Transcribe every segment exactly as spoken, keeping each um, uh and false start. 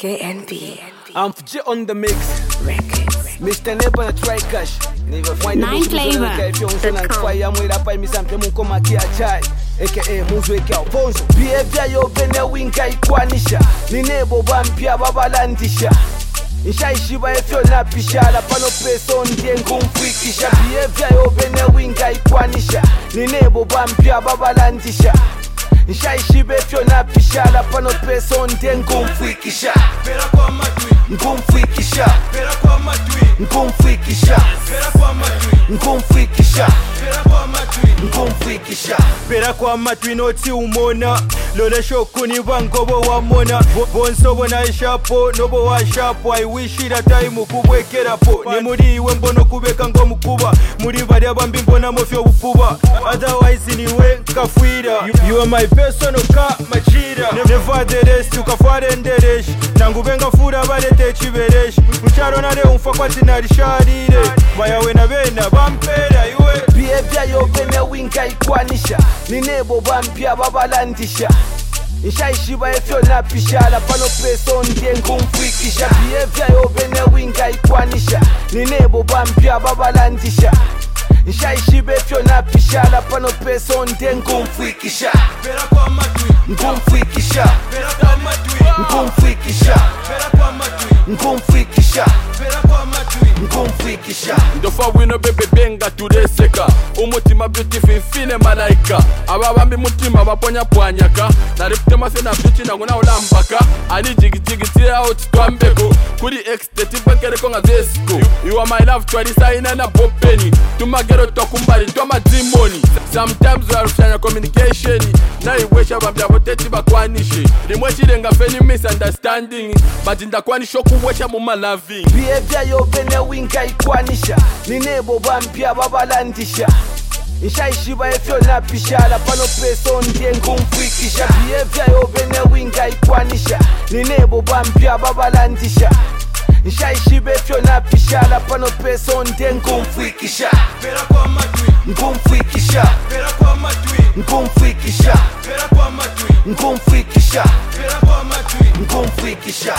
K N B. I'm J on the mix. Records. Mister Nebo na try cash. Never find Nine flavor. If you want to fire mwira pa misampe munko makia chai. aka Muzo eke Alfonso. Behavior yo bene winka ikwanisha. Ni Nebo bampia babalandisha. Nishaishiba efyo na pishala pano peso ndiye ngumfikisha. Behavior yo bene winka ikwanisha. Ni Nebo bampia babalandisha. Nishaishiba efyo na pishala pano peso ndiye ngumfikisha. Pera kwa matwi, Ngumfikisha. pera kwa matwi, Ngumfikisha. pera kwa matwi, Ngumfikisha. pera kwa matwi, Ngumfikisha. pera kwa matwi noti umona. Lole shokuni bangobo wa mona. Bonsobo na ishapo, nobo wa shapo. I wish that time kubwekera po. Ni muri iwe mbono kubeka ngo mukuba. Muri bari abambi mbona mofyo bupuba. Otherwise niwe kafwira. You, you are my personal car machira. Never the rest ukafare nderesh. Nangubenga fura barete chiberesh. Mcharo na leo mfa kwa tinarisharire. Bayawe na bena bampera iwe. Behavior yo bene winka ikwanisha. Ni Nebo bampia babalandisha. Nishaishiba efyo na pishala pano peso ndiye ngumfikisha. Behavior yo bene winka ikwanisha. Ni Nebo bampia babalandisha. Nishaishiba efyo na pishala pano peso ndiye ngumfikisha. Pera kwa matwi, Ngumfikisha. pera kwa matwi, Ngumfikisha. pera kwa matwi, Ngumfikisha. pera kwa matwi. Ngumfikisha. Ndofa wino bebe benga tureseka. Umutima beautiful fine malaika. Ababambi mutima baponya pwanyaka. Narifute mase na bichi na nguna ulambaka. Ani jigi jigi tia out twambeko. Kuri exteti bakere konga zesko. You are my love twari saina na bopeni. Tumagero tokumbari toma dimoni. Sometimes we are rushanya communication. Na iwesha bambia boteti bakwanishi. Rimwe chirenga feni misunderstanding. But ndakwanisho kuwesha muma loving. Behavior yo bene winka ikwanisha. Ni Nebo bampia babalandisha. Nishaishiba efyo na pishala pano peso ndiye ngumfikisha. Behavior yo bene winka ikwanisha. Ni Nebo bampia babalandisha. Nishaishiba efyo na pishala pano peso ndiye ngumfikisha. Pera kwa matwi, Ngumfikisha. pera kwa matwi, Ngumfikisha. pera kwa matwi, Ngumfikisha. pera kwa matwi. Ngumfikisha.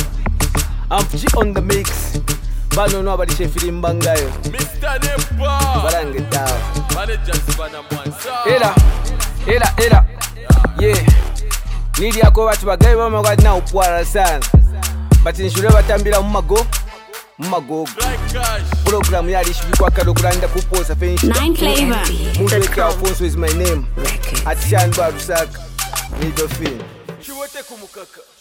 I'm G on the mix. Bano no abalishe filimba ngayo. Mister Nebo. Barange dawa. Manager Sibana Mwanza. Era, era, era. Yeah. Nili yako watu bagayi bama kwa na upwara sana. Bati nishule batambira mumago. Mumagogo. Black Cash. Program yali shibikwa kado kulanda kuposa finish. Nine flavor. Muzo eke Alfonso is my name. Records. Atishan Barusaka. Nido film. Chiwote kumukaka.